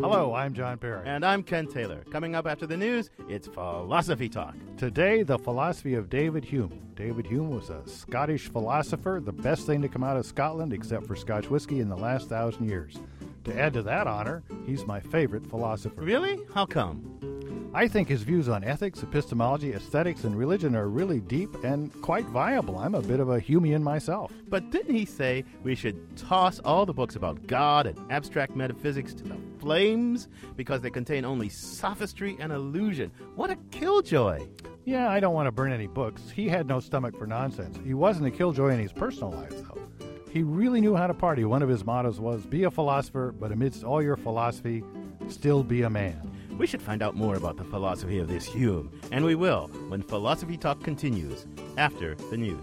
Hello, I'm John Perry. And I'm Ken Taylor. Coming up after the news, it's Philosophy Talk. Today, the philosophy of David Hume. David Hume was a Scottish philosopher, the best thing to come out of Scotland, except for Scotch whiskey, in the last 1,000 years. To add to that honor, he's my favorite philosopher. Really? How come? I think his views on ethics, epistemology, aesthetics, and religion are really deep and quite viable. I'm a bit of a Humean myself. But didn't he say we should toss all the books about God and abstract metaphysics to the flames because they contain only sophistry and illusion? What a killjoy! Yeah, I don't want to burn any books. He had no stomach for nonsense. He wasn't a killjoy in his personal life, though. He really knew how to party. One of his mottos was, be a philosopher, but amidst all your philosophy, still be a man. We should find out more about the philosophy of this Hume, and we will when Philosophy Talk continues after the news.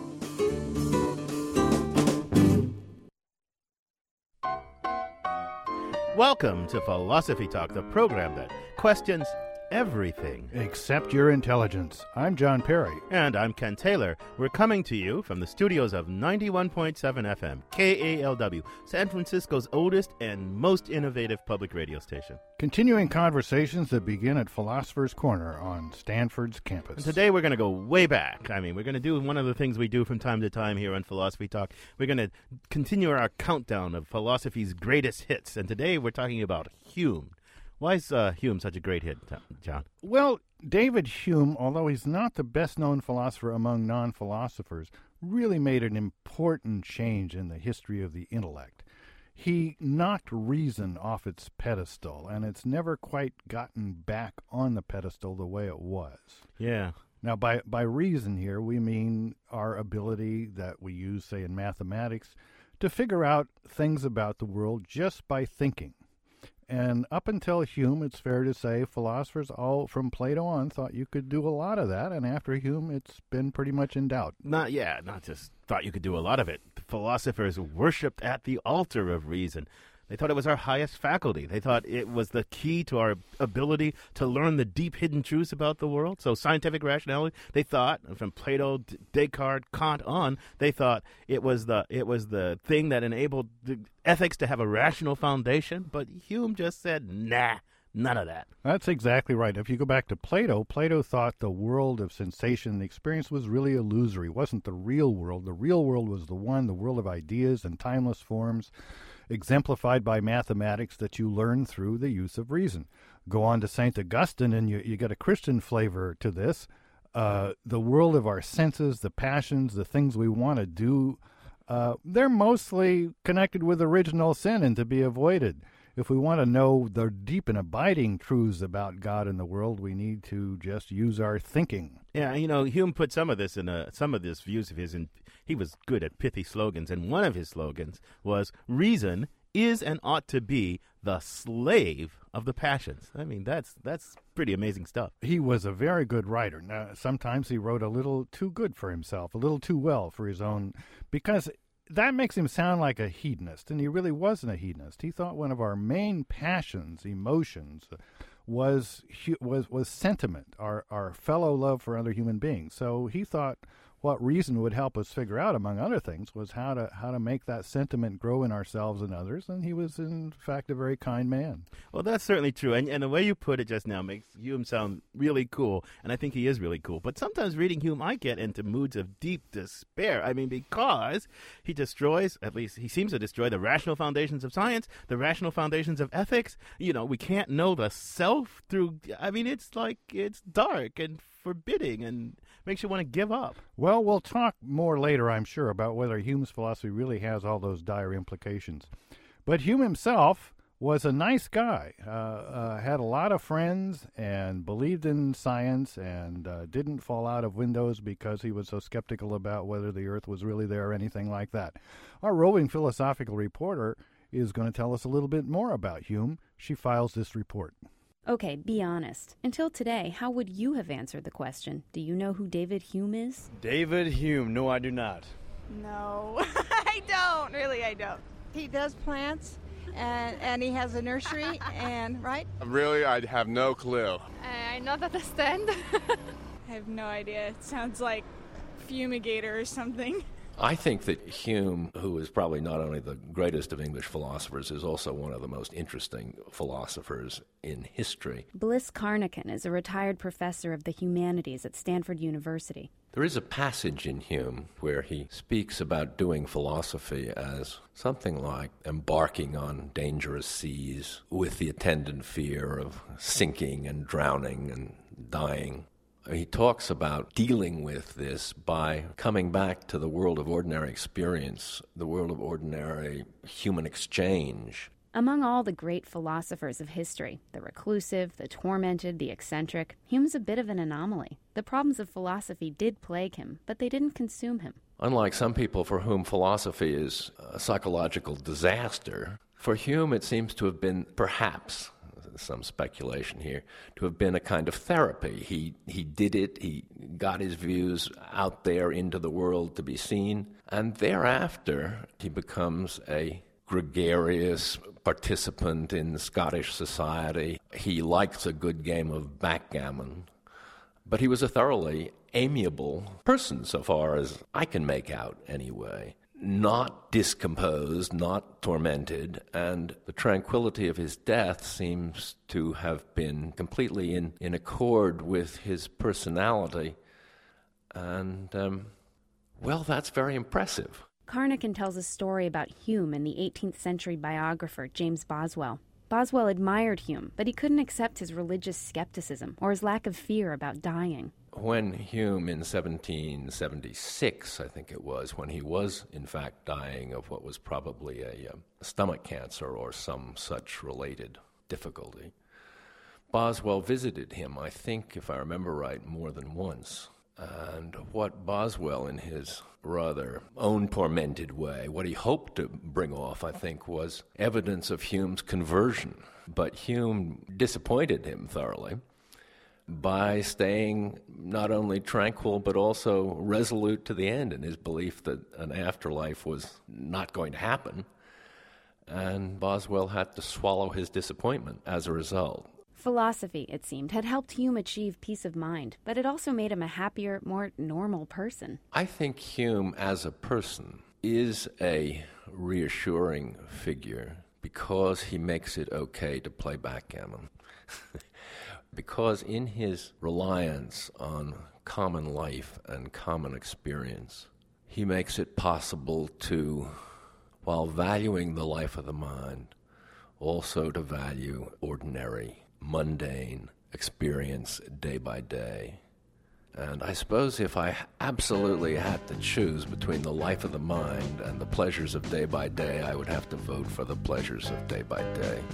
Welcome to Philosophy Talk, the program that questions everything except your intelligence. I'm John Perry. And I'm Ken Taylor. We're coming to you from the studios of 91.7 FM, KALW, San Francisco's oldest and most innovative public radio station. Continuing conversations that begin at Philosopher's Corner on Stanford's campus. And today we're going to go way back. We're going to do one of the things we do from time to time here on Philosophy Talk. We're going to continue our countdown of philosophy's greatest hits. And today we're talking about Hume. Why is Hume such a great hit, John? Well, David Hume, although he's not the best-known philosopher among non-philosophers, really made an important change in the history of the intellect. He knocked reason off its pedestal, and it's never quite gotten back on the pedestal the way it was. Yeah. Now, by reason here, we mean our ability that we use, say, in mathematics, to figure out things about the world just by thinking. And up until Hume, it's fair to say, philosophers all from Plato on thought you could do a lot of that, and after Hume, it's been pretty much in doubt. Not just thought you could do a lot of it. Philosophers worshipped at the altar of reason. They thought it was our highest faculty. They thought it was the key to our ability to learn the deep hidden truths about the world. So scientific rationality, they thought, from Plato, Descartes, Kant on, they thought it was the thing that enabled the ethics to have a rational foundation. But Hume just said, nah, none of that. That's exactly right. If you go back to Plato, Plato thought the world of sensation and experience was really illusory. It wasn't the real world. The real world was the world of ideas and timeless forms, exemplified by mathematics that you learn through the use of reason. Go on to St. Augustine and you get a Christian flavor to this. The world of our senses, the passions, the things we want to do, they're mostly connected with original sin and to be avoided. If we want to know the deep and abiding truths about God and the world, we need to just use our thinking. Yeah, Hume put some of this views of his in. He was good at pithy slogans, and one of his slogans was, reason is and ought to be the slave of the passions. That's pretty amazing stuff. He was a very good writer. Now, sometimes he wrote a little too good for himself, a little too well for his own, because that makes him sound like a hedonist, and he really wasn't a hedonist. He thought one of our main passions, emotions, was sentiment, our fellow love for other human beings. So he thought what reason would help us figure out, among other things, was how to make that sentiment grow in ourselves and others, and he was, in fact, a very kind man. Well, that's certainly true, and the way you put it just now makes Hume sound really cool, and I think he is really cool. But sometimes reading Hume, I get into moods of deep despair. Because he destroys, at least he seems to destroy, the rational foundations of science, the rational foundations of ethics. We can't know the self through, it's dark and forbidding and makes you want to give up. Well, we'll talk more later, I'm sure, about whether Hume's philosophy really has all those dire implications. But Hume himself was a nice guy, had a lot of friends and believed in science and didn't fall out of windows because he was so skeptical about whether the earth was really there or anything like that. Our roving philosophical reporter is going to tell us a little bit more about Hume. She files this report. Okay, be honest. Until today, how would you have answered the question? Do you know who David Hume is? David Hume. No, I do not. No, I don't. Really, I don't. He does plants, and he has a nursery, and, right? Really, I have no clue. I not understand. I have no idea. It sounds like fumigator or something. I think that Hume, who is probably not only the greatest of English philosophers, is also one of the most interesting philosophers in history. Bliss Carnacan is a retired professor of the humanities at Stanford University. There is a passage in Hume where he speaks about doing philosophy as something like embarking on dangerous seas with the attendant fear of sinking and drowning and dying. He talks about dealing with this by coming back to the world of ordinary experience, the world of ordinary human exchange. Among all the great philosophers of history, the reclusive, the tormented, the eccentric, Hume's a bit of an anomaly. The problems of philosophy did plague him, but they didn't consume him. Unlike some people for whom philosophy is a psychological disaster, for Hume it seems to have been, perhaps, some speculation here, to have been a kind of therapy. He did it, he got his views out there into the world to be seen, and thereafter he becomes a gregarious participant in Scottish society. He likes a good game of backgammon, but he was a thoroughly amiable person so far as I can make out anyway. Not discomposed, not tormented, and the tranquility of his death seems to have been completely in accord with his personality. And, well, that's very impressive. Carnacan tells a story about Hume in the 18th century biographer James Boswell. Boswell admired Hume, but he couldn't accept his religious skepticism or his lack of fear about dying. When Hume in 1776, I think it was, when he was in fact dying of what was probably a stomach cancer or some such related difficulty, Boswell visited him, I think, if I remember right, more than once. And what Boswell, in his rather own tormented way, what he hoped to bring off, I think, was evidence of Hume's conversion. But Hume disappointed him thoroughly by staying not only tranquil but also resolute to the end in his belief that an afterlife was not going to happen. And Boswell had to swallow his disappointment as a result. Philosophy, it seemed, had helped Hume achieve peace of mind, but it also made him a happier, more normal person. I think Hume as a person is a reassuring figure because he makes it okay to play backgammon. Because in his reliance on common life and common experience, he makes it possible to, while valuing the life of the mind, also to value ordinary, mundane experience day by day. And I suppose if I absolutely had to choose between the life of the mind and the pleasures of day by day, I would have to vote for the pleasures of day by day.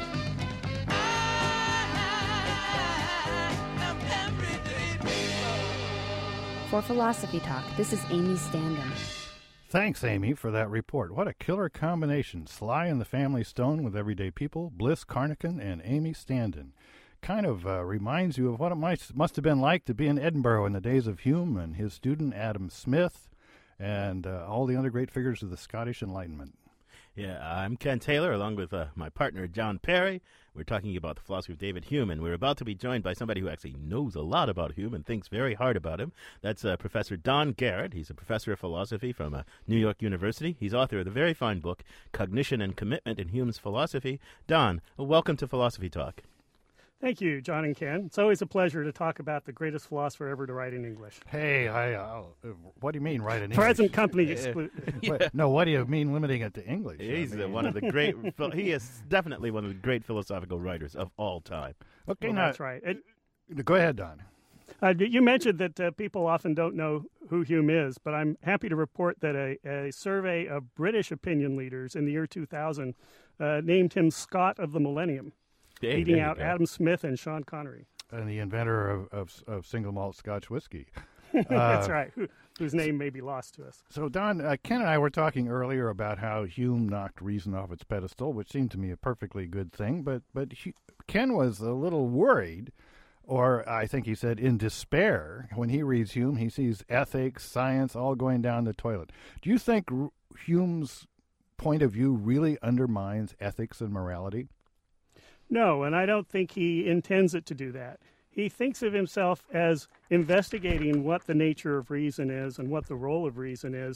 For Philosophy Talk, this is Amy Standen. Thanks, Amy, for that report. What a killer combination. Sly and the Family Stone with Everyday People, Bliss Carnacan, and Amy Standen. Kind of reminds you of what it must have been like to be in Edinburgh in the days of Hume and his student Adam Smith and all the other great figures of the Scottish Enlightenment. Yeah, I'm Ken Taylor, along with my partner John Perry. We're talking about the philosophy of David Hume, and we're about to be joined by somebody who actually knows a lot about Hume and thinks very hard about him. That's Professor Don Garrett. He's a professor of philosophy from New York University. He's author of the very fine book, Cognition and Commitment in Hume's Philosophy. Don, welcome to Philosophy Talk. Thank you, John and Ken. It's always a pleasure to talk about the greatest philosopher ever to write in English. Hey, what do you mean write in English? Present company excluded. No, what do you mean limiting it to English? He's one of the great, he is definitely one of the great philosophical writers of all time. Okay, well, now, that's right. Go ahead, Don. You mentioned that people often don't know who Hume is, but I'm happy to report that a survey of British opinion leaders in the year 2000 named him Scott of the Millennium. Beating out Adam Smith and Sean Connery. And the inventor of single malt Scotch whiskey. That's right, whose name may be lost to us. So, Don, Ken and I were talking earlier about how Hume knocked reason off its pedestal, which seemed to me a perfectly good thing, but Ken was a little worried, or I think he said in despair, when he reads Hume. He sees ethics, science, all going down the toilet. Do you think Hume's point of view really undermines ethics and morality? No, and I don't think he intends it to do that. He thinks of himself as investigating what the nature of reason is and what the role of reason is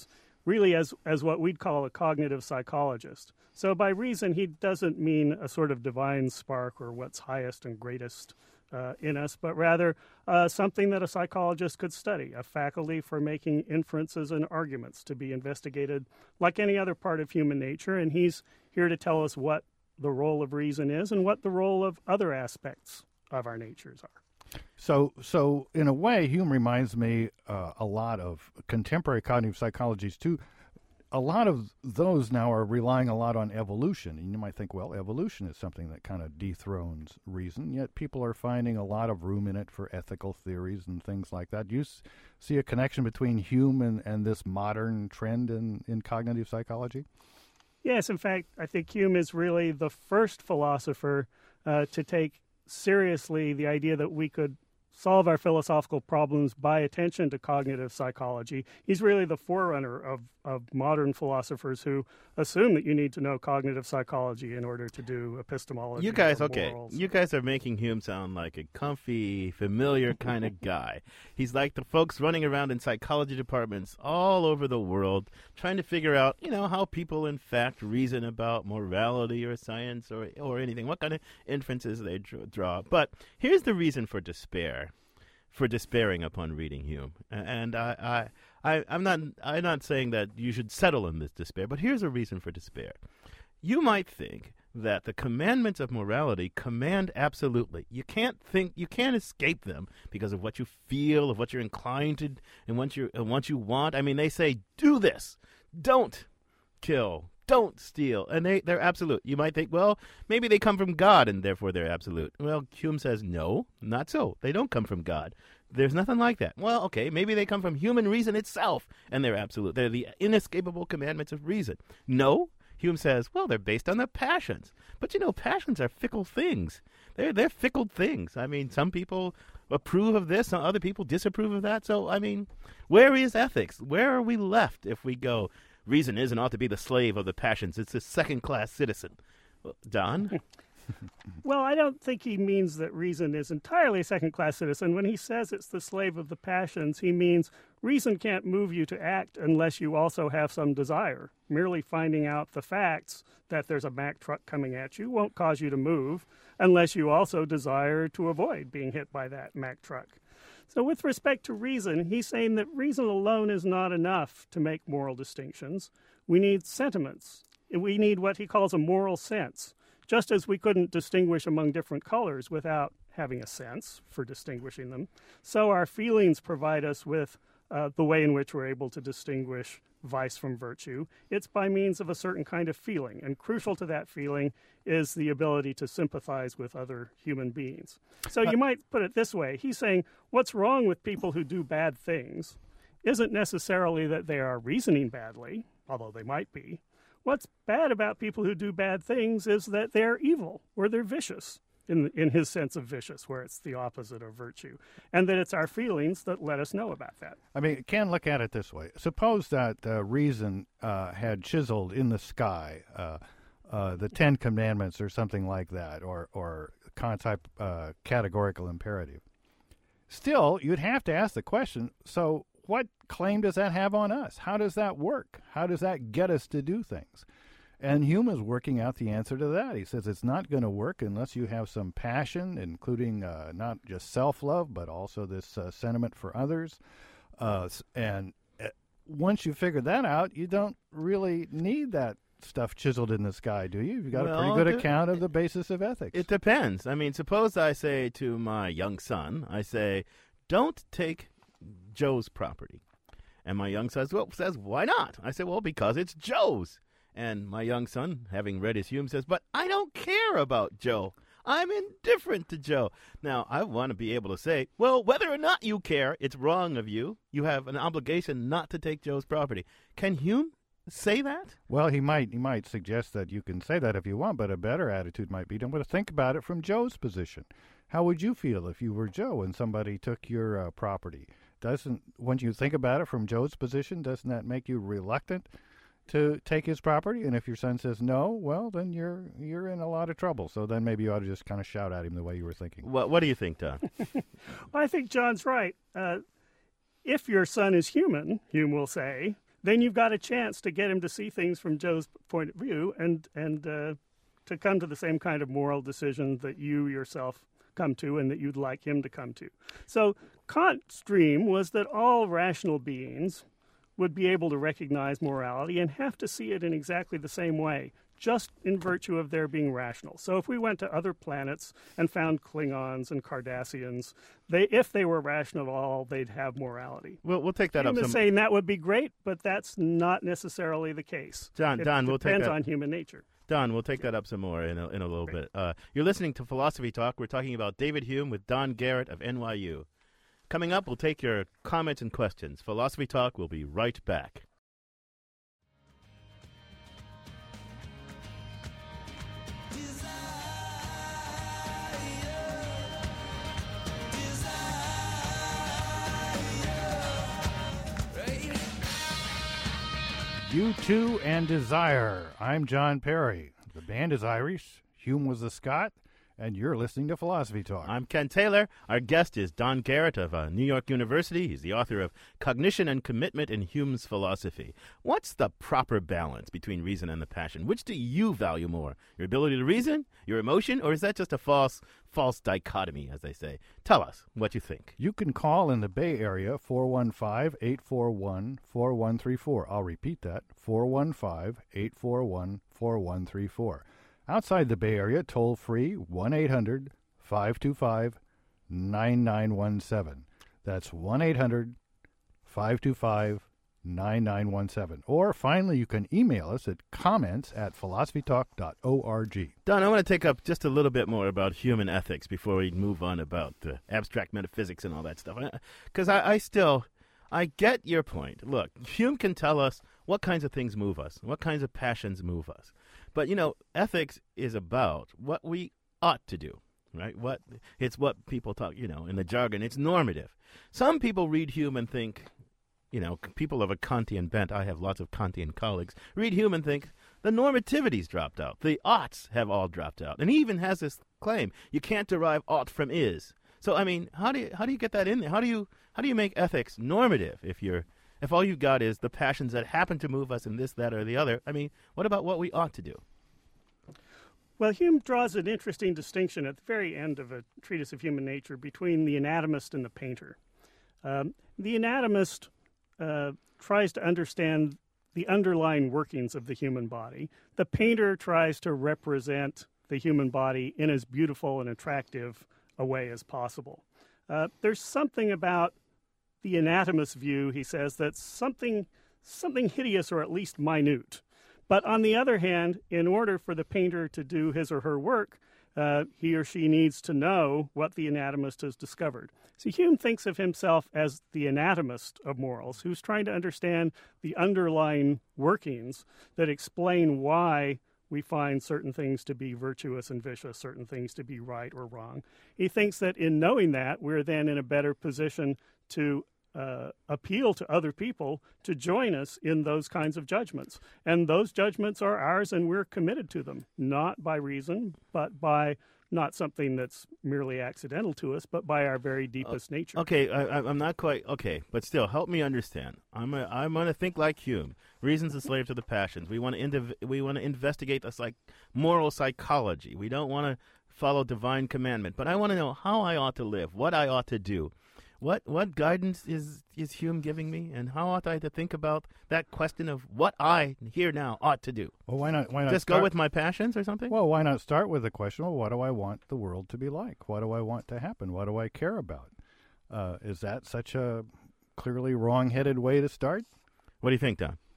really as what we'd call a cognitive psychologist. So by reason, he doesn't mean a sort of divine spark or what's highest and greatest in us, but rather something that a psychologist could study, a faculty for making inferences and arguments to be investigated like any other part of human nature. And he's here to tell us what the role of reason is and what the role of other aspects of our natures are. So in a way, Hume reminds me a lot of contemporary cognitive psychologies too. A lot of those now are relying a lot on evolution. And you might think, well, evolution is something that kind of dethrones reason, yet people are finding a lot of room in it for ethical theories and things like that. Do you see a connection between Hume and this modern trend in cognitive psychology? Yes, in fact, I think Hume is really the first philosopher to take seriously the idea that we could solve our philosophical problems by attention to cognitive psychology. He's really the forerunner of modern philosophers who assume that you need to know cognitive psychology in order to do epistemology. You guys, or morals. You guys are making Hume sound like a comfy, familiar kind of guy. He's like the folks running around in psychology departments all over the world trying to figure out, how people in fact reason about morality or science or anything, what kind of inferences they draw. But here's the reason for despairing upon reading Hume. And I'm not saying that you should settle in this despair, but here's a reason for despair. You might think that the commandments of morality command absolutely. You can't escape them because of what you feel, of what you're inclined to, and what you want. I mean, they say, do this, don't kill, don't steal, and they're absolute. You might think, well, maybe they come from God, and therefore they're absolute. Well, Hume says, no, not so. They don't come from God. There's nothing like that. Well, okay, maybe they come from human reason itself, and they're absolute. They're the inescapable commandments of reason. No, Hume says, well, they're based on the passions. But, passions are fickle things. They're fickle things. I mean, some people approve of this, and other people disapprove of that. So, I mean, where is ethics? Where are we left if we go, reason is and ought to be the slave of the passions? It's a second-class citizen. Don? Well, I don't think he means that reason is entirely a second-class citizen. When he says it's the slave of the passions, he means reason can't move you to act unless you also have some desire. Merely finding out the facts that there's a Mack truck coming at you won't cause you to move unless you also desire to avoid being hit by that Mack truck. So with respect to reason, he's saying that reason alone is not enough to make moral distinctions. We need sentiments. We need what he calls a moral sense. Just as we couldn't distinguish among different colors without having a sense for distinguishing them, so our feelings provide us with the way in which we're able to distinguish vice from virtue. It's by means of a certain kind of feeling, and crucial to that feeling is the ability to sympathize with other human beings. So you might put it this way. He's saying what's wrong with people who do bad things isn't necessarily that they are reasoning badly, although they might be. What's bad about people who do bad things is that they're evil or they're vicious, in his sense of vicious, where it's the opposite of virtue, and that it's our feelings that let us know about that. I mean, can look at it this way. Suppose that reason had chiseled in the sky the Ten Commandments or something like that, or concept categorical imperative. Still, you'd have to ask the question, so what claim does that have on us? How does that work? How does that get us to do things? And Hume is working out the answer to that. He says it's not going to work unless you have some passion, including not just self-love, but also this sentiment for others. And once you figure that out, you don't really need that stuff chiseled in the sky, do you? You've got a pretty good account of the basis of ethics. It depends. I mean, suppose I say to my young son, I say, don't take Joe's property. And my young son says, why not? I say, well, because it's Joe's. And my young son, having read his Hume, says, but I don't care about Joe. I'm indifferent to Joe. Now, I want to be able to say, well, whether or not you care, it's wrong of you. You have an obligation not to take Joe's property. Can Hume say that? Well, he might suggest that you can say that if you want, but a better attitude might be to think about it from Joe's position. How would you feel if you were Joe and somebody took your property? When you think about it from Joe's position, doesn't that make you reluctant to take his property? And if your son says no, well, then you're in a lot of trouble. So then maybe you ought to just kind of shout at him the way you were thinking. What do you think, Don? Well, I think John's right. If your son is human, Hume will say, then you've got a chance to get him to see things from Joe's point of view and to come to the same kind of moral decision that you yourself come to and that you'd like him to come to. So Kant's dream was that all rational beings would be able to recognize morality and have to see it in exactly the same way, just in virtue of their being rational. So if we went to other planets and found Klingons and Cardassians, if they were rational at all, they'd have morality. We'll take that up. I'm saying that would be great, but that's not necessarily the case. Don, we'll take that. Depends on human nature. Don, we'll take that up some more in a little bit. You're listening to Philosophy Talk. We're talking about David Hume with Don Garrett of NYU. Coming up, we'll take your comments and questions. Philosophy Talk will be right back. U2 and Desire. I'm John Perry. The band is Irish. Hume was a Scot. And you're listening to Philosophy Talk. I'm Ken Taylor. Our guest is Don Garrett of New York University. He's the author of Cognition and Commitment in Hume's Philosophy. What's the proper balance between reason and the passion? Which do you value more? Your ability to reason? Your emotion? Or is that just a false dichotomy, as they say? Tell us what you think. You can call in the Bay Area, 415-841-4134. I'll repeat that, 415-841-4134. Outside the Bay Area, toll-free, 1-800-525-9917. That's 1-800-525-9917. Or finally, you can email us at comments@philosophytalk.org. Don, I want to take up just a little bit more about human ethics before we move on about abstract metaphysics and all that stuff. Because I get your point. Look, Hume can tell us what kinds of things move us, what kinds of passions move us. But, ethics is about what we ought to do, right? It's what people talk, in the jargon, it's normative. Some people read Hume and think, people of a Kantian bent, I have lots of Kantian colleagues, read Hume and think the normativity's dropped out. The oughts have all dropped out. And he even has this claim, you can't derive ought from is. So, how do you get that in there? How do you make ethics normative if all you've got is the passions that happen to move us in this, that, or the other? What about what we ought to do? Well, Hume draws an interesting distinction at the very end of a treatise of human nature between the anatomist and the painter. The anatomist tries to understand the underlying workings of the human body. The painter tries to represent the human body in as beautiful and attractive a way as possible. There's something about the anatomist's view, he says, that's something hideous or at least minute. But on the other hand, in order for the painter to do his or her work, he or she needs to know what the anatomist has discovered. So Hume thinks of himself as the anatomist of morals, who's trying to understand the underlying workings that explain why we find certain things to be virtuous and vicious, certain things to be right or wrong. He thinks that in knowing that, we're then in a better position to appeal to other people to join us in those kinds of judgments. And those judgments are ours, and we're committed to them, not by reason, but by not something that's merely accidental to us, but by our very deepest nature. Okay, I'm not quite, okay, but still, help me understand. I'm going to think like Hume. Reason's a slave to the passions. We want to investigate the moral psychology. We don't want to follow divine commandment, but I want to know how I ought to live, what I ought to do. What guidance is Hume giving me, and how ought I to think about that question of what I here now ought to do? Well, why not just go with my passions or something? Well, why not start with the question, well, what do I want the world to be like? What do I want to happen? What do I care about? Is that such a clearly wrong-headed way to start? What do you think, Don?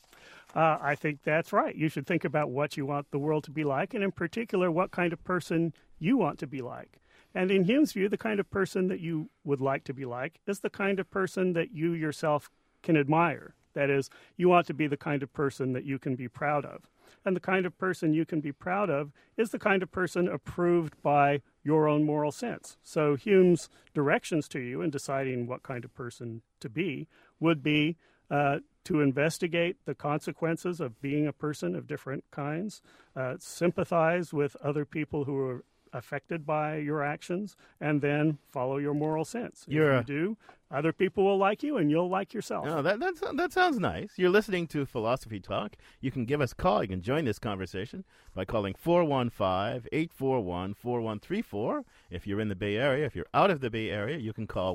I think that's right. You should think about what you want the world to be like, and in particular, what kind of person you want to be like. And in Hume's view, the kind of person that you would like to be like is the kind of person that you yourself can admire. That is, you want to be the kind of person that you can be proud of. And the kind of person you can be proud of is the kind of person approved by your own moral sense. So Hume's directions to you in deciding what kind of person to be would be to investigate the consequences of being a person of different kinds, sympathize with other people who are affected by your actions, and then follow your moral sense. If You're you do, other people will like you, and you'll like yourself. Oh, that sounds nice. You're listening to Philosophy Talk. You can give us a call. You can join this conversation by calling 415-841-4134. If you're in the Bay Area. If you're out of the Bay Area, you can call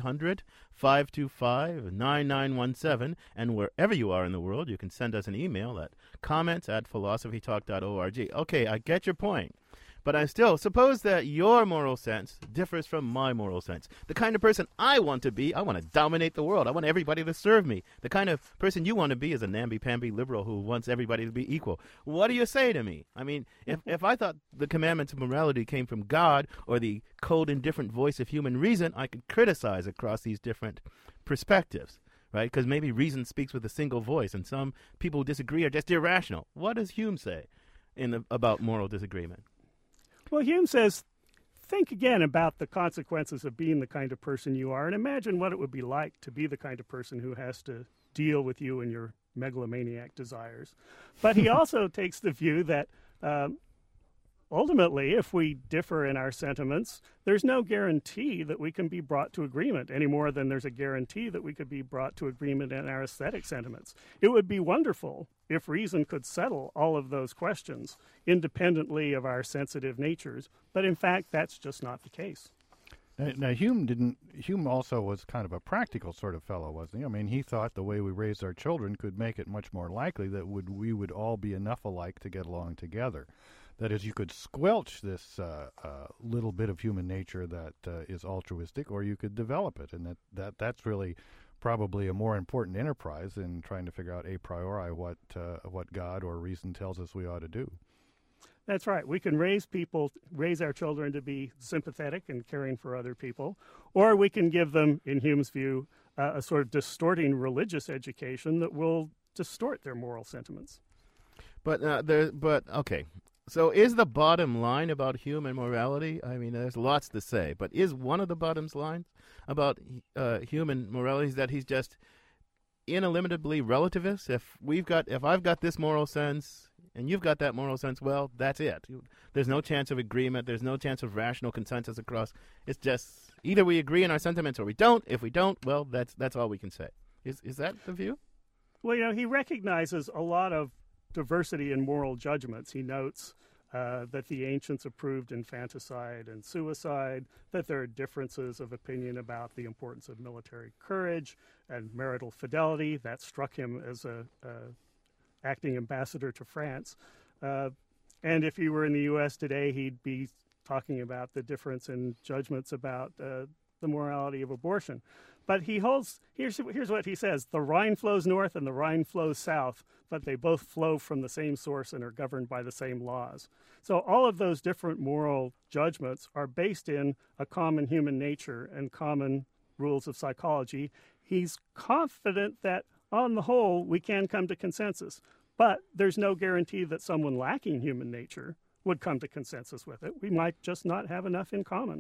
1-800-525-9917. And wherever you are in the world, you can send us an email at comments@philosophytalk.org. Okay, I get your point. But I still suppose that your moral sense differs from my moral sense. The kind of person I want to be, I want to dominate the world. I want everybody to serve me. The kind of person you want to be is a namby-pamby liberal who wants everybody to be equal. What do you say to me? I mean, if I thought the commandments of morality came from God or the cold and different voice of human reason, I could criticize across these different perspectives, right? Because maybe reason speaks with a single voice, and some people who disagree are just irrational. What does Hume say about moral disagreement? Well, Hume says, think again about the consequences of being the kind of person you are, and imagine what it would be like to be the kind of person who has to deal with you and your megalomaniac desires. But he also takes the view that ultimately, if we differ in our sentiments, there's no guarantee that we can be brought to agreement any more than there's a guarantee that we could be brought to agreement in our aesthetic sentiments. It would be wonderful if reason could settle all of those questions independently of our sensitive natures, but in fact, that's just not the case. Now, Hume also was kind of a practical sort of fellow, wasn't he? I mean, he thought the way we raised our children could make it much more likely that we would all be enough alike to get along together. That is, you could squelch this little bit of human nature that is altruistic, or you could develop it, and that's really probably a more important enterprise in trying to figure out a priori what God or reason tells us we ought to do. That's right. We can raise our children to be sympathetic and caring for other people, or we can give them, in Hume's view, a sort of distorting religious education that will distort their moral sentiments. But okay. So is the bottom line about Hume and morality? I mean, there's lots to say, but is one of the bottom lines about Hume and morality is that he's just ineliminably relativist? If I've got this moral sense and you've got that moral sense, well, that's it. There's no chance of agreement. There's no chance of rational consensus across. It's just either we agree in our sentiments or we don't. If we don't, well, that's all we can say. Is that the view? Well, he recognizes a lot of diversity in moral judgments. He notes that the ancients approved infanticide and suicide, that there are differences of opinion about the importance of military courage and marital fidelity. That struck him as a acting ambassador to France. And if he were in the U.S. today, he'd be talking about the difference in judgments about the morality of abortion. But here's what he says: the Rhine flows north and the Rhine flows south, but they both flow from the same source and are governed by the same laws. So all of those different moral judgments are based in a common human nature and common rules of psychology. He's confident that on the whole we can come to consensus, but there's no guarantee that someone lacking human nature would come to consensus with it. We might just not have enough in common.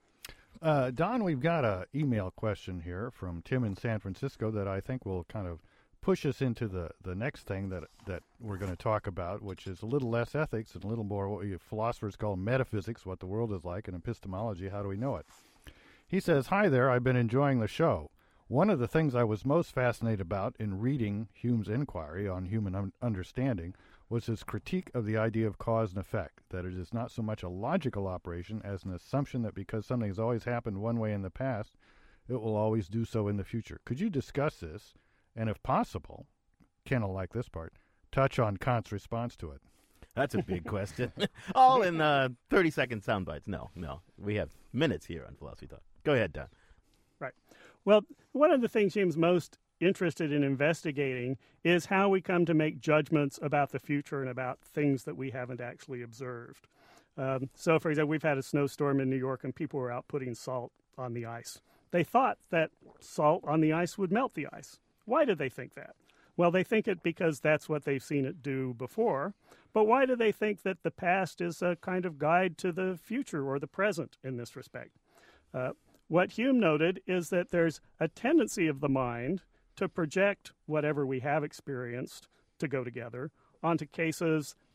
Don, we've got an email question here from Tim in San Francisco that I think will kind of push us into the next thing that we're going to talk about, which is a little less ethics and a little more what philosophers call metaphysics, what the world is like, and epistemology, how do we know it? He says, "Hi there, I've been enjoying the show. One of the things I was most fascinated about in reading Hume's inquiry on human understanding was his critique of the idea of cause and effect, that it is not so much a logical operation as an assumption that because something has always happened one way in the past, it will always do so in the future. Could you discuss this, and if possible," Ken will like this part, "touch on Kant's response to it?" That's a big question. All in 30-second sound bites. No. We have minutes here on Philosophy Talk. Go ahead, Don. Right. Well, one of the things Hume's most interested in investigating is how we come to make judgments about the future and about things that we haven't actually observed. So, for example, we've had a snowstorm in New York and people were out putting salt on the ice. They thought that salt on the ice would melt the ice. Why did they think that? Well, they think it because that's what they've seen it do before. But why do they think that the past is a kind of guide to the future or the present in this respect? What Hume noted is that there's a tendency of the mind to project whatever we have experienced to go together onto cases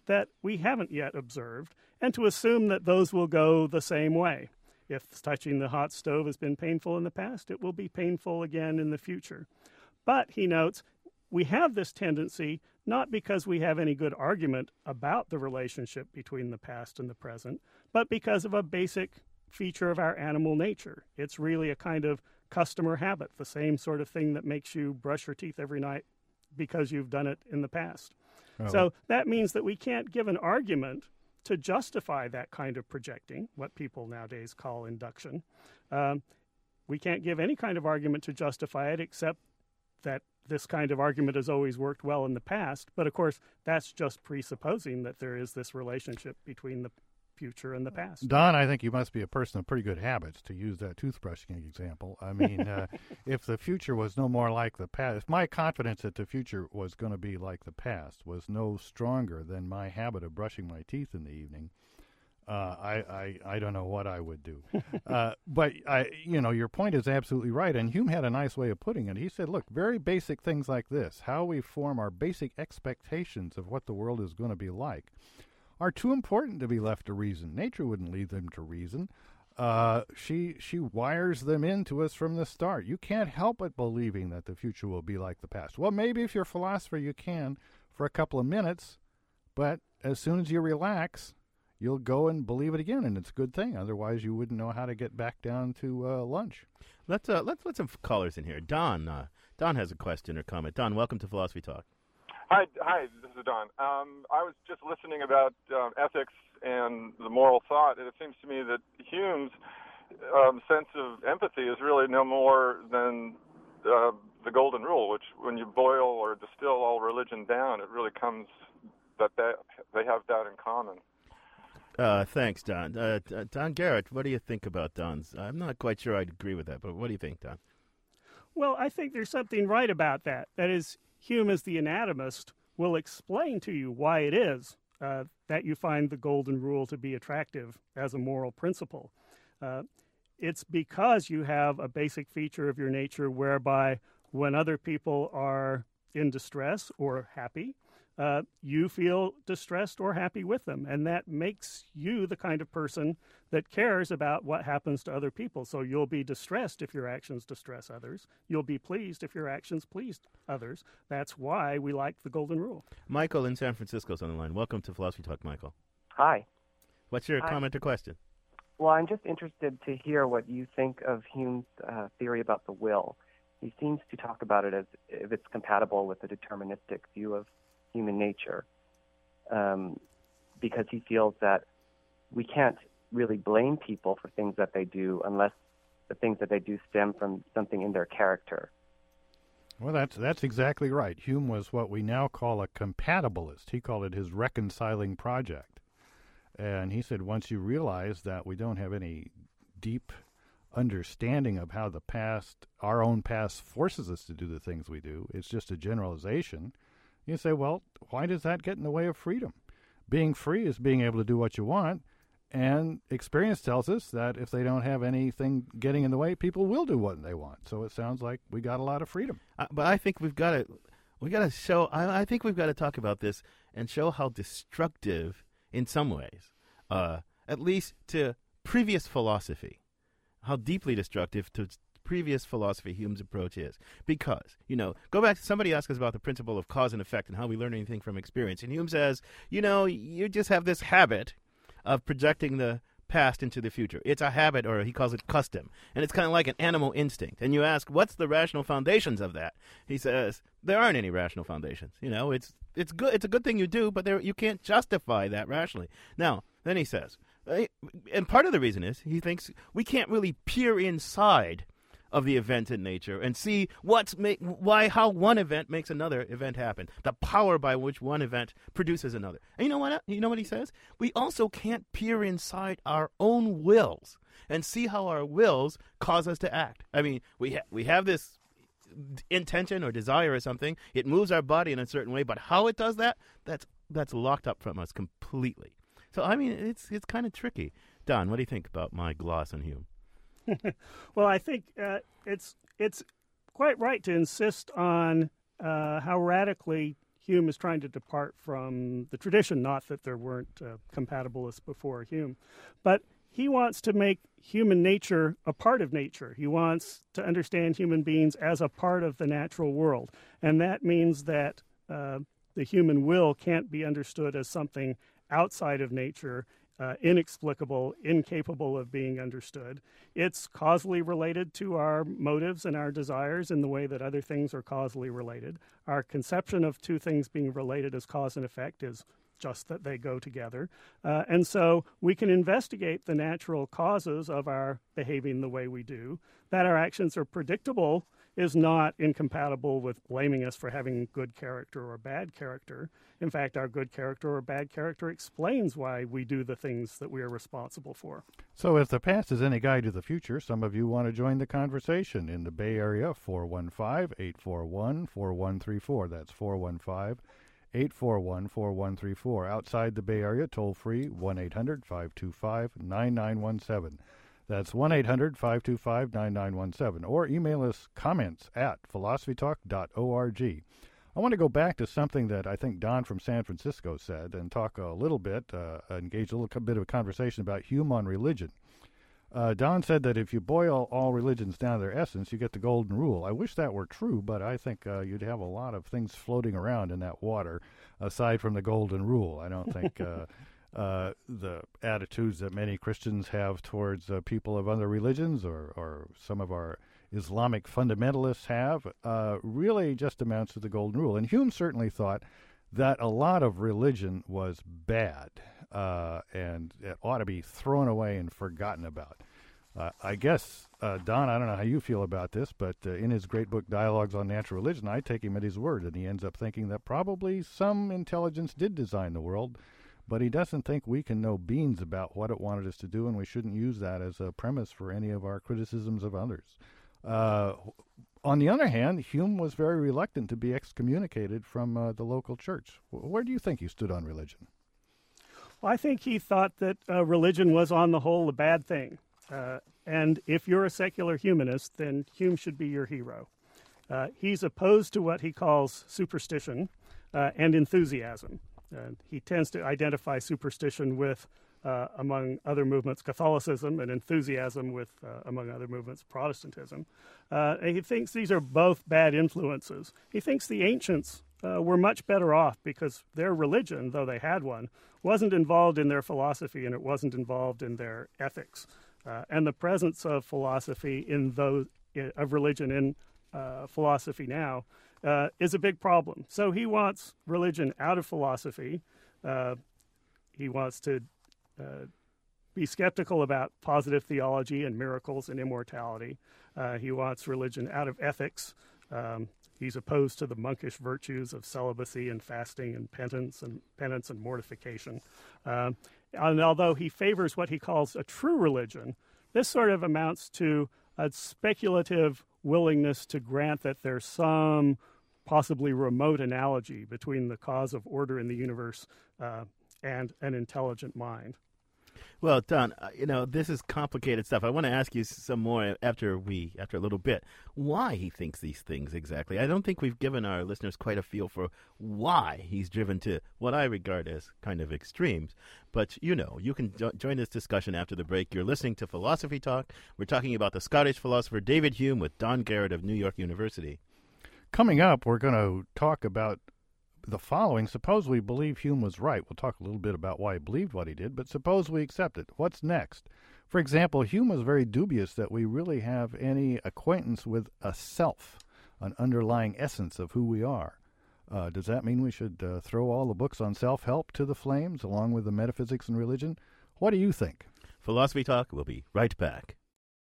that we haven't yet observed, and to assume that those will go the same way. If touching the hot stove has been painful in the past, it will be painful again in the future. But, he notes, we have this tendency not because we have any good argument about the relationship between the past and the present, but because of a basic feature of our animal nature. It's really a kind of customer habit, the same sort of thing that makes you brush your teeth every night because you've done it in the past. Oh. So that means that we can't give an argument to justify that kind of projecting, what people nowadays call induction. We can't give any kind of argument to justify it except that this kind of argument has always worked well in the past. But, of course, that's just presupposing that there is this relationship between the future and the past. Don, I think you must be a person of pretty good habits, to use that toothbrushing example. I mean, if the future was no more like the past, if my confidence that the future was going to be like the past was no stronger than my habit of brushing my teeth in the evening, I don't know what I would do. But your point is absolutely right. And Hume had a nice way of putting it. He said, look, very basic things like this, how we form our basic expectations of what the world is going to be like, are too important to be left to reason. Nature wouldn't leave them to reason. She wires them into us from the start. You can't help but believing that the future will be like the past. Well, maybe if you're a philosopher, you can for a couple of minutes, but as soon as you relax, you'll go and believe it again, and it's a good thing. Otherwise, you wouldn't know how to get back down to lunch. Let's let some callers in here. Don has a question or comment. Don, welcome to Philosophy Talk. Hi, this is Don. I was just listening about ethics and the moral thought, and it seems to me that Hume's sense of empathy is really no more than the golden rule, which when you boil or distill all religion down, it really comes that they have that in common. Thanks, Don. Don Garrett, what do you think about Don's? I'm not quite sure I'd agree with that, but what do you think, Don? Well, I think there's something right about that. That is, Hume, as the anatomist, will explain to you why it is that you find the golden rule to be attractive as a moral principle. It's because you have a basic feature of your nature whereby when other people are in distress or happy, you feel distressed or happy with them. And that makes you the kind of person that cares about what happens to other people. So you'll be distressed if your actions distress others. You'll be pleased if your actions please others. That's why we like the golden rule. Michael in San Francisco is on the line. Welcome to Philosophy Talk, Michael. Hi. What's your comment or question? Well, I'm just interested to hear what you think of Hume's theory about the will. He seems to talk about it as if it's compatible with a deterministic view of human nature, because he feels that we can't really blame people for things that they do unless the things that they do stem from something in their character. Well, that's exactly right. Hume was what we now call a compatibilist. He called it his reconciling project. And he said once you realize that we don't have any deep understanding of how the past, our own past, forces us to do the things we do, it's just a generalization. You say, well, why does that get in the way of freedom? Being free is being able to do what you want, and experience tells us that if they don't have anything getting in the way, people will do what they want. So it sounds like we got a lot of freedom. But I think we've got to show. I think we've got to talk about this and show how destructive, in some ways, at least to previous philosophy, how deeply destructive to previous philosophy Hume's approach is. Because, go back to somebody asked us about the principle of cause and effect and how we learn anything from experience. And Hume says, you just have this habit of projecting the past into the future. It's a habit, or he calls it custom. And it's kind of like an animal instinct. And you ask, what's the rational foundations of that? He says, there aren't any rational foundations. It's good. It's a good thing you do, but you can't justify that rationally. Now, then he says, and part of the reason is he thinks we can't really peer inside of the event in nature and see how one event makes another event happen, the power by which one event produces another. And you know what he says? We also can't peer inside our own wills and see how our wills cause us to act. I mean, we have this intention or desire or something. It moves our body in a certain way, but how it does that's locked up from us completely. So, I mean, it's kind of tricky. Don, what do you think about my gloss on Hume? Well, I think it's quite right to insist on how radically Hume is trying to depart from the tradition, not that there weren't compatibilists before Hume. But he wants to make human nature a part of nature. He wants to understand human beings as a part of the natural world. And that means that the human will can't be understood as something outside of nature, inexplicable, incapable of being understood. It's causally related to our motives and our desires in the way that other things are causally related. Our conception of two things being related as cause and effect is just that they go together. And so we can investigate the natural causes of our behaving the way we do. That our actions are predictable is not incompatible with blaming us for having good character or bad character. In fact, our good character or bad character explains why we do the things that we are responsible for. So if the past is any guide to the future, some of you want to join the conversation. In the Bay Area, 415-841-4134. That's 415-841-4134. Outside the Bay Area, toll-free, 1-800-525-9917. That's 1-800-525-9917. Or email us comments at philosophytalk.org. I want to go back to something that I think Don from San Francisco said and talk a little bit, engage a little bit of a conversation about Hume on religion. Don said that if you boil all religions down to their essence, you get the golden rule. I wish that were true, but I think you'd have a lot of things floating around in that water aside from the golden rule. I don't think the attitudes that many Christians have towards people of other religions or some of our Islamic fundamentalists have really just amounts to the golden rule. And Hume certainly thought that a lot of religion was bad and it ought to be thrown away and forgotten about. I guess, Don, I don't know how you feel about this, but in his great book, Dialogues on Natural Religion, I take him at his word, and he ends up thinking that probably some intelligence did design the world, but he doesn't think we can know beans about what it wanted us to do, and we shouldn't use that as a premise for any of our criticisms of others. On the other hand, Hume was very reluctant to be excommunicated from the local church. Where do you think he stood on religion? Well, I think he thought that religion was, on the whole, a bad thing. And if you're a secular humanist, then Hume should be your hero. He's opposed to what he calls superstition and enthusiasm. He tends to identify superstition with, among other movements, Catholicism, and enthusiasm with, among other movements, Protestantism. And he thinks these are both bad influences. He thinks the ancients were much better off because their religion, though they had one, wasn't involved in their philosophy and it wasn't involved in their ethics. And the presence of philosophy of religion in philosophy now is a big problem. So he wants religion out of philosophy. He wants to be skeptical about positive theology and miracles and immortality. He wants religion out of ethics. He's opposed to the monkish virtues of celibacy and fasting and penance and mortification. And although he favors what he calls a true religion, this sort of amounts to a speculative willingness to grant that there's some possibly remote analogy between the cause of order in the universe and an intelligent mind. Well, Don, this is complicated stuff. I want to ask you some more after a little bit, why he thinks these things exactly. I don't think we've given our listeners quite a feel for why he's driven to what I regard as kind of extremes. But, you can join this discussion after the break. You're listening to Philosophy Talk. We're talking about the Scottish philosopher David Hume with Don Garrett of New York University. Coming up, we're going to talk about the following. Suppose we believe Hume was right. We'll talk a little bit about why he believed what he did, but suppose we accept it. What's next? For example, Hume was very dubious that we really have any acquaintance with a self, an underlying essence of who we are. Does that mean we should throw all the books on self-help to the flames, along with the metaphysics and religion? What do you think? Philosophy Talk will be right back.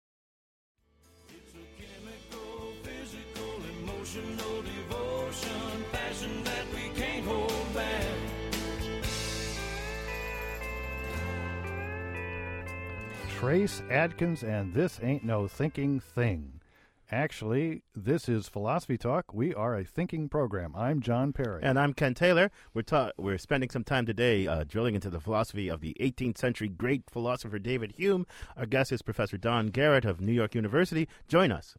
It's a chemical, physical, emotional devotion, passion that we can't hold back. Trace Adkins and This Ain't No Thinking Thing. Actually, this is Philosophy Talk. We are a thinking program. I'm John Perry. And I'm Ken Taylor. We're spending some time today drilling into the philosophy of the 18th century great philosopher David Hume. Our guest is Professor Don Garrett of New York University. Join us,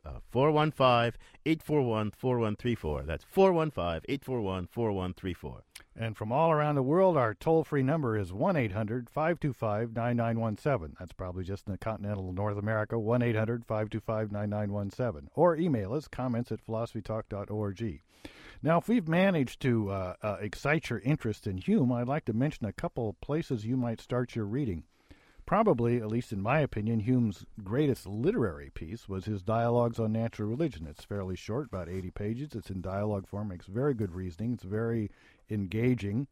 415-841-4134. That's 415-841-4134. And from all around the world, our toll-free number is 1-800-525-9917. That's probably just in the continental North America, 1-800-525-9917. Or email us, comments@philosophytalk.org. Now, if we've managed to excite your interest in Hume, I'd like to mention a couple places you might start your reading. Probably, at least in my opinion, Hume's greatest literary piece was his Dialogues on Natural Religion. It's fairly short, about 80 pages. It's in dialogue form, makes very good reasoning. It's very engaging.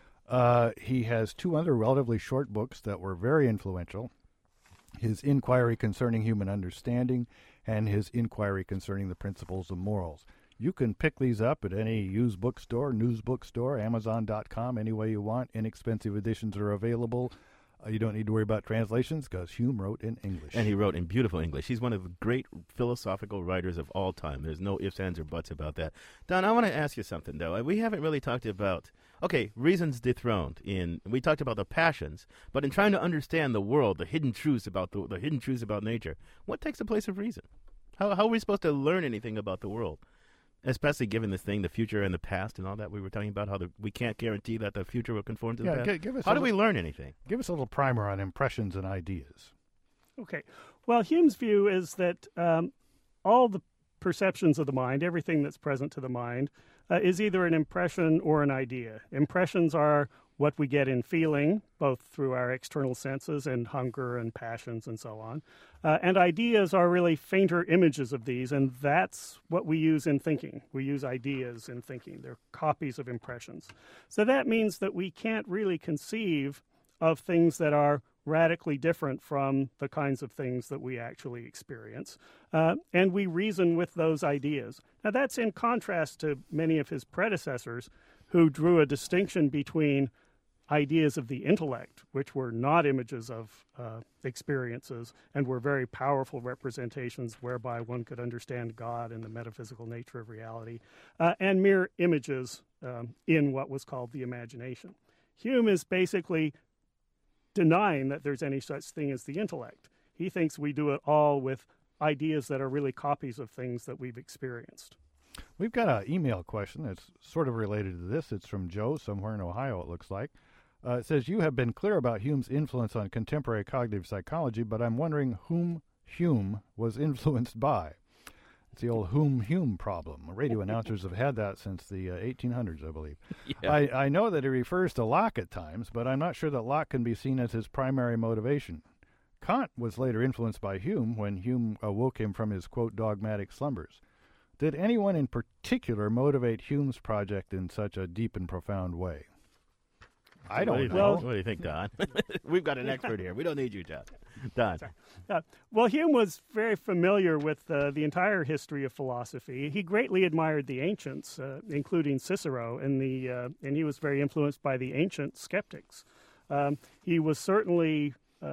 He has two other relatively short books that were very influential. His Inquiry Concerning Human Understanding and his Inquiry Concerning the Principles of Morals. You can pick these up at any used bookstore, news bookstore, Amazon.com, any way you want. Inexpensive editions are available. You don't need to worry about translations because Hume wrote in English. And he wrote in beautiful English. He's one of the great philosophical writers of all time. There's no ifs, ands, or buts about that. Don, I want to ask you something, though. We haven't really talked about, reasons dethroned. We talked about the passions, but in trying to understand the world, the hidden truths about the hidden truths about nature, what takes the place of reason? How are we supposed to learn anything about the world? Especially given this thing, the future and the past and all that we were talking about, how we can't guarantee that the future will conform to the past. How do we learn anything? Give us a little primer on impressions and ideas. Okay. Well, Hume's view is that all the perceptions of the mind, everything that's present to the mind, is either an impression or an idea. Impressions are what we get in feeling, both through our external senses and hunger and passions and so on. And ideas are really fainter images of these, and that's what we use in thinking. We use ideas in thinking. They're copies of impressions. So that means that we can't really conceive of things that are radically different from the kinds of things that we actually experience. And we reason with those ideas. Now, that's in contrast to many of his predecessors who drew a distinction between ideas of the intellect, which were not images of experiences and were very powerful representations whereby one could understand God and the metaphysical nature of reality, and mere images in what was called the imagination. Hume is basically denying that there's any such thing as the intellect. He thinks we do it all with ideas that are really copies of things that we've experienced. We've got an email question that's sort of related to this. It's from Joe, somewhere in Ohio, it looks like. It says, you have been clear about Hume's influence on contemporary cognitive psychology, but I'm wondering whom Hume was influenced by. It's the old Hume problem. Radio announcers have had that since the 1800s, I believe. Yeah. I know that he refers to Locke at times, but I'm not sure that Locke can be seen as his primary motivation. Kant was later influenced by Hume when Hume awoke him from his, quote, dogmatic slumbers. Did anyone in particular motivate Hume's project in such a deep and profound way? I don't know. What do you think, Don? We've got an expert here. We don't need you, John. Don. Well, Hume was very familiar with the entire history of philosophy. He greatly admired the ancients, including Cicero, and he was very influenced by the ancient skeptics. He was certainly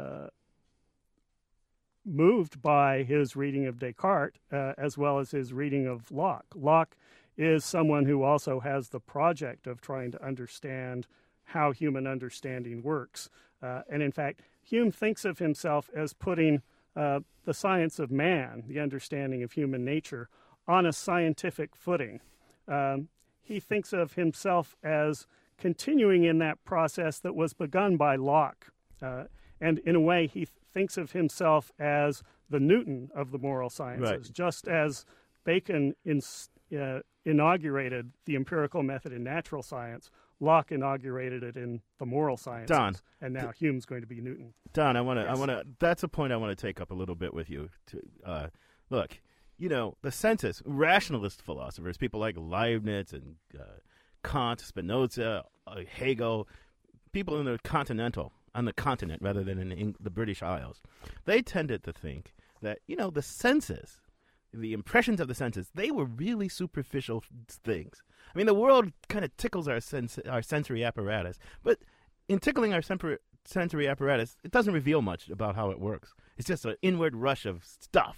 moved by his reading of Descartes as well as his reading of Locke. Locke is someone who also has the project of trying to understand how human understanding works. And in fact, Hume thinks of himself as putting the science of man, the understanding of human nature, on a scientific footing. He thinks of himself as continuing in that process that was begun by Locke. And in a way, he thinks of himself as the Newton of the moral sciences, right. Just as Bacon inaugurated the empirical method in natural science, Locke inaugurated it in the moral sciences. Don, and now Hume's going to be Newton. Don, I want to. That's a point I want to take up a little bit with you. Look, the census, rationalist philosophers, people like Leibniz and Kant, Spinoza, Hegel, people on the continent rather than in the British Isles, they tended to think that the census, the impressions of the senses, they were really superficial things. I mean, the world kind of tickles our sensory apparatus, but in tickling our sensory apparatus, it doesn't reveal much about how it works. It's just an inward rush of stuff.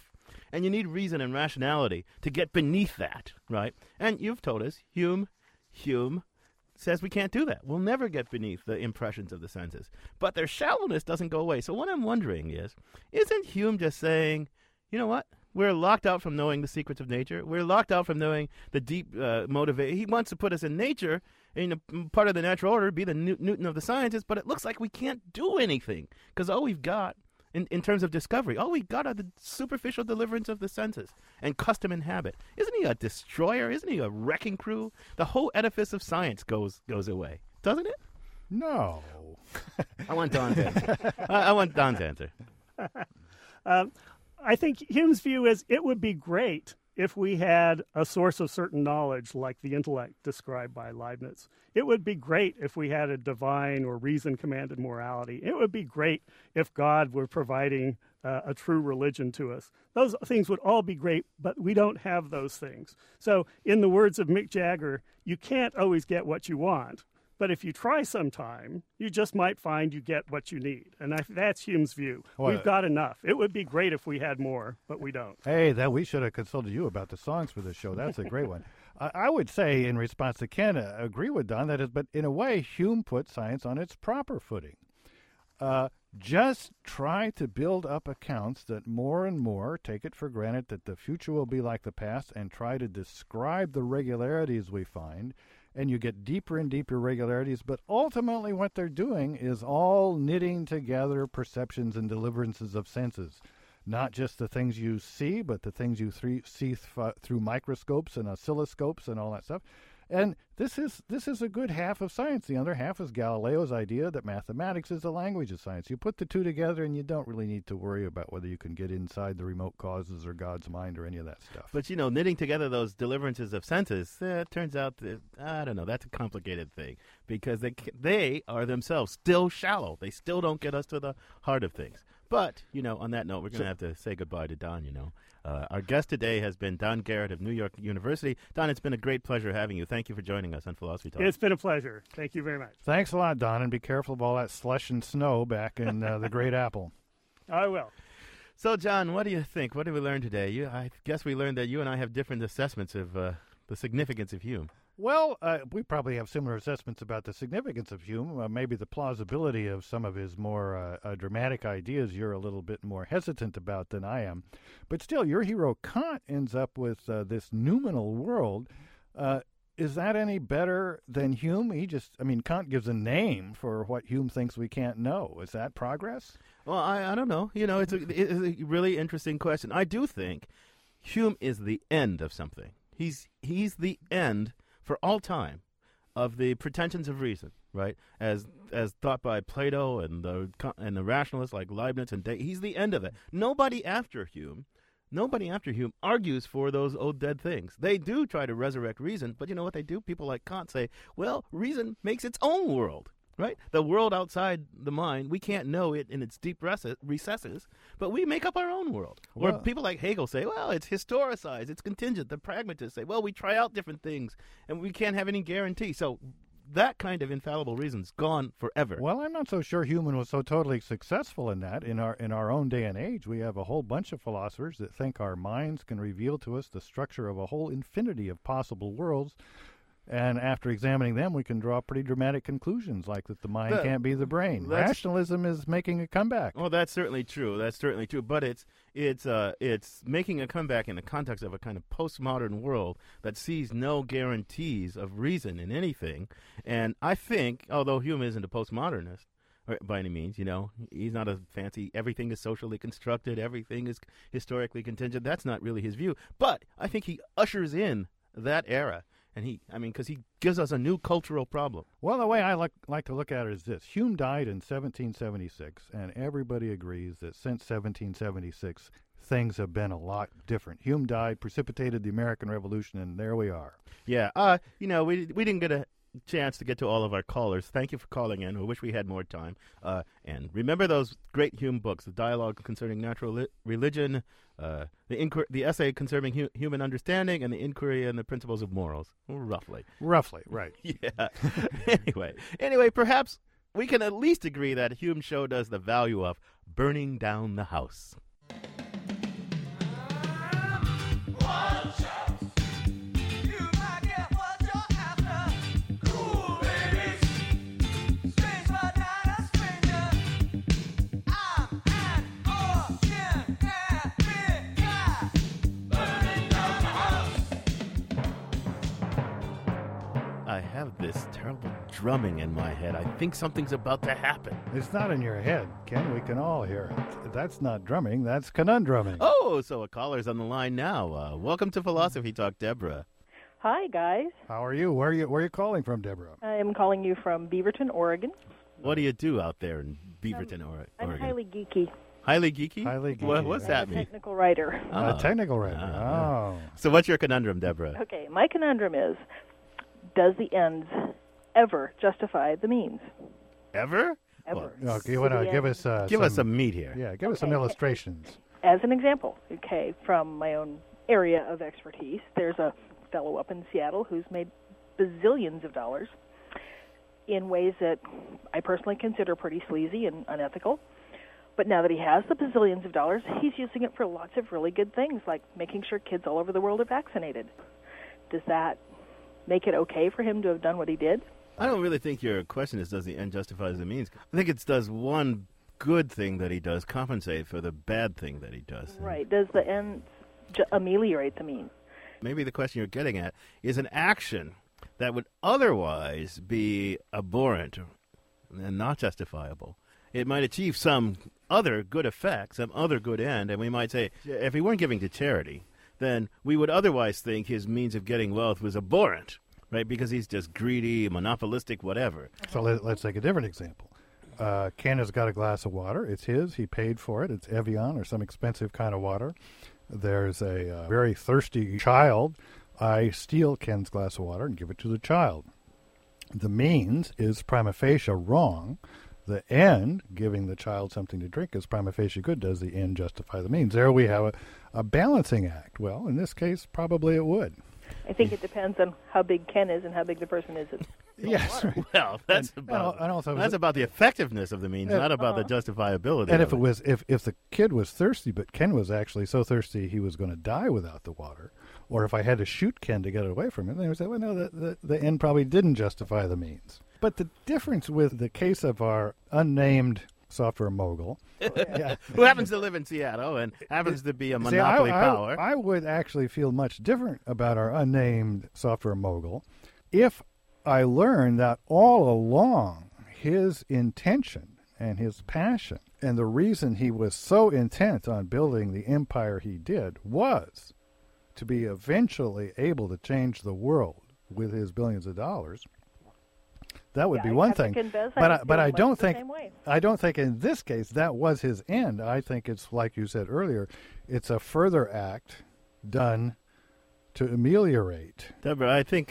And you need reason and rationality to get beneath that, right? And you've told us, Hume says we can't do that. We'll never get beneath the impressions of the senses. But their shallowness doesn't go away. So what I'm wondering is, isn't Hume just saying, you know what? We're locked out from knowing the secrets of nature. We're locked out from knowing the deep motivation. He wants to put us in nature, in a part of the natural order, be the Newton of the sciences, but it looks like we can't do anything because all we've got, in terms of discovery, all we've got are the superficial deliverance of the senses and custom and habit. Isn't he a destroyer? Isn't he a wrecking crew? The whole edifice of science goes away, doesn't it? No. I want Don's answer. I want Don's answer. I think Hume's view is it would be great if we had a source of certain knowledge like the intellect described by Leibniz. It would be great if we had a divine or reason-commanded morality. It would be great if God were providing a true religion to us. Those things would all be great, but we don't have those things. So in the words of Mick Jagger, you can't always get what you want. But if you try sometime, you just might find you get what you need. And that's Hume's view. Well, we've got enough. It would be great if we had more, but we don't. Hey, we should have consulted you about the songs for this show. That's a great one. I would say, in response to Ken, agree with Don, but in a way, Hume put science on its proper footing. Just try to build up accounts that more and more take it for granted that the future will be like the past and try to describe the regularities we find. And you get deeper and deeper regularities, but ultimately what they're doing is all knitting together perceptions and deliverances of senses. Not just the things you see, but the things you see through microscopes and oscilloscopes and all that stuff. And this is a good half of science. The other half is Galileo's idea that mathematics is the language of science. You put the two together and you don't really need to worry about whether you can get inside the remote causes or God's mind or any of that stuff. But, knitting together those deliverances of senses, it turns out that, I don't know, that's a complicated thing because they are themselves still shallow. They still don't get us to the heart of things. But, on that note, we're going to have to say goodbye to Don, Our guest today has been Don Garrett of New York University. Don, it's been a great pleasure having you. Thank you for joining us on Philosophy Talk. It's been a pleasure. Thank you very much. Thanks a lot, Don, and be careful of all that slush and snow back in the Great Apple. I will. So, John, what do you think? What did we learn today? I guess we learned that you and I have different assessments of the significance of Hume. Well, we probably have similar assessments about the significance of Hume. Maybe the plausibility of some of his more dramatic ideas you're a little bit more hesitant about than I am. But still, your hero Kant ends up with this noumenal world. Is that any better than Hume? Kant gives a name for what Hume thinks we can't know. Is that progress? Well, I don't know. It's a really interesting question. I do think Hume is the end of something. He's the end for all time of the pretensions of reason, right? As thought by Plato and the rationalists like Leibniz and he's the end of it. Nobody after Hume argues for those old dead things. They do try to resurrect reason, but you know what they do? People like Kant say, well, reason makes its own world, right? The world outside the mind, we can't know it in its deep recesses, but we make up our own world. Or people like Hegel say, well, it's historicized, it's contingent. The pragmatists say, well, we try out different things, and we can't have any guarantee. So that kind of infallible reason's gone forever. Well, I'm not so sure Hume was so totally successful in that. In our own day and age, we have a whole bunch of philosophers that think our minds can reveal to us the structure of a whole infinity of possible worlds. And after examining them, we can draw pretty dramatic conclusions, like that the mind can't be the brain. Rationalism is making a comeback. Well, that's certainly true. But it's making a comeback in the context of a kind of postmodern world that sees no guarantees of reason in anything. And I think, although Hume isn't a postmodernist by any means, he's not a fancy, everything is socially constructed, everything is historically contingent. That's not really his view. But I think he ushers in that era. And because he gives us a new cultural problem. Well, the way I like to look at it is this. Hume died in 1776, and everybody agrees that since 1776, things have been a lot different. Hume died, precipitated the American Revolution, and there we are. Yeah, we didn't get a chance to get to all of our callers. Thank you for calling in. We wish we had more time. And remember those great Hume books, The Dialogue Concerning Natural Religion, the Essay Concerning Human Understanding, and The Inquiry and the Principles of Morals. Roughly, right. Yeah. Anyway, perhaps we can at least agree that Hume showed us the value of burning down the house. this terrible drumming in my head. I think something's about to happen. It's not in your head, Ken. We can all hear it. That's not drumming. That's conundrumming. Oh, so a caller's on the line now. Welcome to Philosophy Talk, Deborah. Hi, guys. How are you? Where are you calling from, Deborah? I am calling you from Beaverton, Oregon. What do you do out there in Beaverton, Oregon? I'm highly geeky. Highly geeky? Highly geeky. What's that I'm mean? a technical writer. A technical writer. Oh. So what's your conundrum, Deborah? Okay, my conundrum is, does the ends ever justify the means? Ever? Ever. Well, you want to give us us some meat here. Yeah, give us some illustrations. As an example, okay, from my own area of expertise, there's a fellow up in Seattle who's made bazillions of dollars in ways that I personally consider pretty sleazy and unethical. But now that he has the bazillions of dollars, he's using it for lots of really good things, like making sure kids all over the world are vaccinated. Does that make it okay for him to have done what he did? I don't really think your question is, does the end justify the means? I think it does one good thing that he does compensate for the bad thing that he does. Right. Does the end ameliorate the means? Maybe the question you're getting at is an action that would otherwise be abhorrent and not justifiable. It might achieve some other good effect, some other good end, and we might say, if he weren't giving to charity, then we would otherwise think his means of getting wealth was abhorrent, right? Because he's just greedy, monopolistic, whatever. So let's take a different example. Ken has got a glass of water. It's his. He paid for it. It's Evian or some expensive kind of water. There's a very thirsty child. I steal Ken's glass of water and give it to the child. The means is prima facie wrong. The end, giving the child something to drink, is prima facie good. Does the end justify the means? There we have a balancing act. Well, in this case, probably it would. I think it depends on how big Ken is and how big the person is. Yes. Right. Well, that's about the effectiveness of the means, not about the justifiability. And if it was, if the kid was thirsty, but Ken was actually so thirsty he was going to die without the water, or if I had to shoot Ken to get it away from him, then we say, well, no, the end probably didn't justify the means. But the difference with the case of our unnamed software mogul, who happens to live in Seattle and happens to be a monopoly power. I would actually feel much different about our unnamed software mogul if I learned that all along his intention and his passion and the reason he was so intent on building the empire he did was to be eventually able to change the world with his billions of dollars. That would be one thing, but I don't think in this case that was his end. I think it's like you said earlier, it's a further act done to ameliorate. Deborah, I think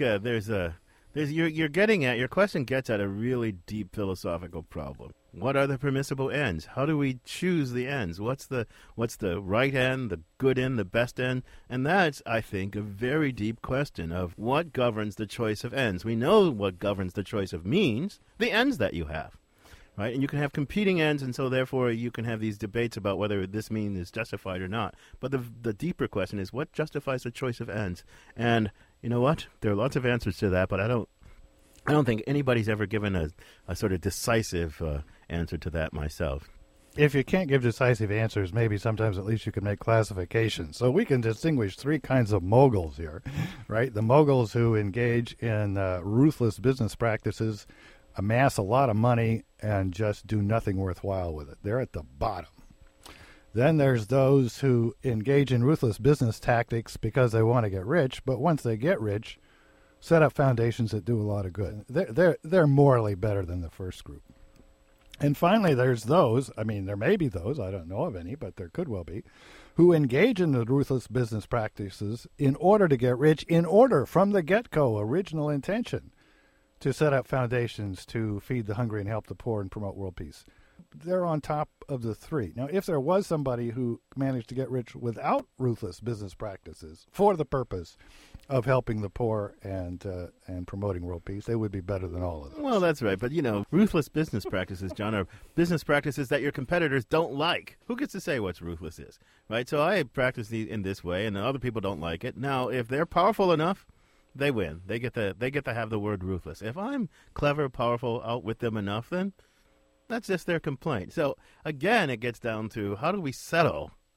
you're getting at, your question gets at a really deep philosophical problem. What are the permissible ends? How do we choose the ends? What's the right end, the good end, the best end? And that's, I think, a very deep question of what governs the choice of ends. We know what governs the choice of means, the ends that you have, right? And you can have competing ends, and so therefore you can have these debates about whether this mean is justified or not. But the deeper question is, what justifies the choice of ends? And you know what? There are lots of answers to that, but I don't think anybody's ever given a sort of decisive answer to that myself. If you can't give decisive answers, maybe sometimes at least you can make classifications. So we can distinguish three kinds of moguls here, right? The moguls who engage in ruthless business practices, amass a lot of money, and just do nothing worthwhile with it. They're at the bottom. Then there's those who engage in ruthless business tactics because they want to get rich, but once they get rich, set up foundations that do a lot of good. They're morally better than the first group. And finally, there's those, I mean, there may be those, I don't know of any, but there could well be, who engage in the ruthless business practices in order to get rich, in order from the get-go, original intention, to set up foundations to feed the hungry and help the poor and promote world peace. They're on top of the three. Now, if there was somebody who managed to get rich without ruthless business practices for the purpose of helping the poor and promoting world peace, they would be better than all of those. Well, that's right. But, ruthless business practices, John, are business practices that your competitors don't like. Who gets to say what's ruthless is, right? So I practice these in this way, and other people don't like it. Now, if they're powerful enough, they win. They get to have the word ruthless. If I'm clever, powerful, outwit them enough, then that's just their complaint. So, again, it gets down to how do we settle,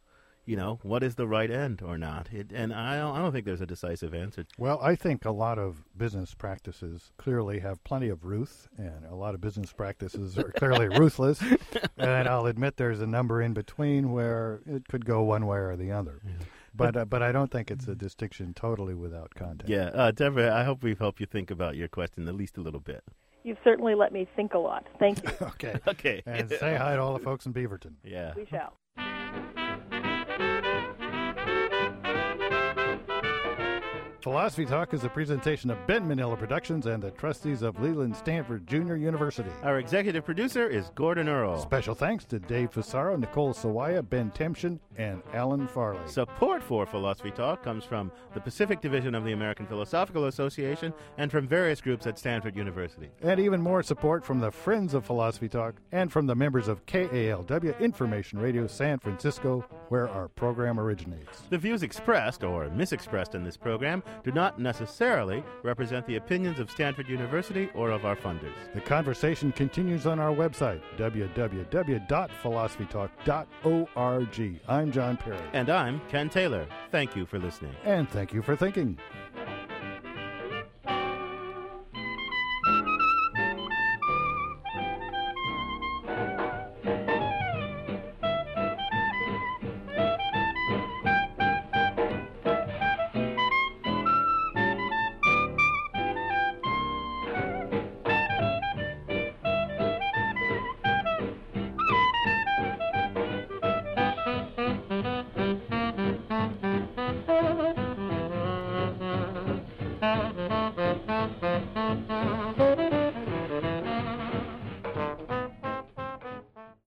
what is the right end or not? And I don't think there's a decisive answer. Well, I think a lot of business practices clearly have plenty of ruth, and a lot of business practices are clearly ruthless. And I'll admit there's a number in between where it could go one way or the other. Yeah. But I don't think it's a distinction totally without context. Yeah, Deborah, I hope we've helped you think about your question at least a little bit. You've certainly let me think a lot. Thank you. Okay. And say hi to all the folks in Beaverton. Yeah. We shall. Philosophy Talk is a presentation of Ben Manila Productions and the trustees of Leland Stanford Junior University. Our executive producer is Gordon Earl. Special thanks to Dave Fusaro, Nicole Sawaya, Ben Temshin, and Alan Farley. Support for Philosophy Talk comes from the Pacific Division of the American Philosophical Association and from various groups at Stanford University. And even more support from the Friends of Philosophy Talk and from the members of KALW Information Radio San Francisco, where our program originates. The views expressed or misexpressed in this program do not necessarily represent the opinions of Stanford University or of our funders. The conversation continues on our website, www.philosophytalk.org. I'm John Perry. And I'm Ken Taylor. Thank you for listening. And thank you for thinking. Mm-hmm.